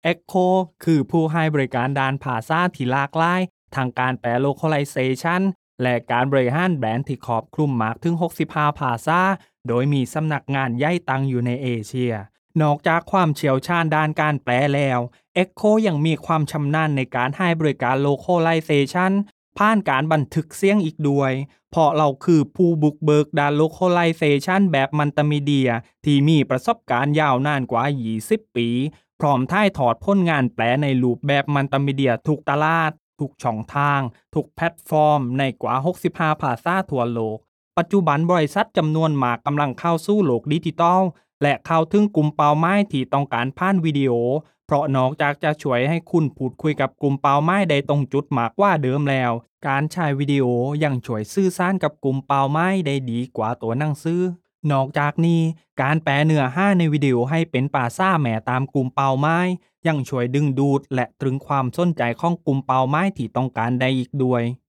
Echo คือผู้ให้บริการด้านภาษาที่หลากหลายทางการแปล localization และการบริหารแบรนด์ที่ครอบคลุมมากถึง65ภาษาโดยมีสำนักงานใหญ่ตั้งอยู่ในเอเชียนอกจากความเชี่ยวชาญด้านการแปลแล้ว Echo ยังมีความชำนาญในการให้บริการ localization ผ่านการบันทึกเสียงอีกด้วยเพราะเราคือผู้บุกเบิกด้าน localization แบบมัลติมีเดียที่มีประสบการณ์ยาวนานกว่า20ปีพร้อมถ่ายทอดผลงานแปลในรูปแบบมัลติมีเดียทุกตลาดทุกช่องทางทุกแพลตฟอร์มในกว่า65ภาษาทั่วโลกปัจจุบันบริษัทจำนวนมากกำลังเข้าสู่โลกดิจิทัลและเข้าถึงกลุ่มเป้าหมายที่ต้องการผ่านวิดีโอเพราะนอกจากจะช่วยให้คุณพูดคุยกับกลุ่มเป้าหมายได้ตรงจุดมากกว่าเดิมแล้วการใช้วิดีโอยังช่วยสื่อสารกับกลุ่มเป้าหมายได้ดีกว่าตัวหนังสือนอกจากนี้การแปลเนื้อหาในวิดีโอให้เป็นภาษาแม่ตามกลุ่มเป้าหมายยังช่วยดึงดูดและตรึงความสนใจของกลุ่มเป้าหมายที่ต้องการได้อีกด้วย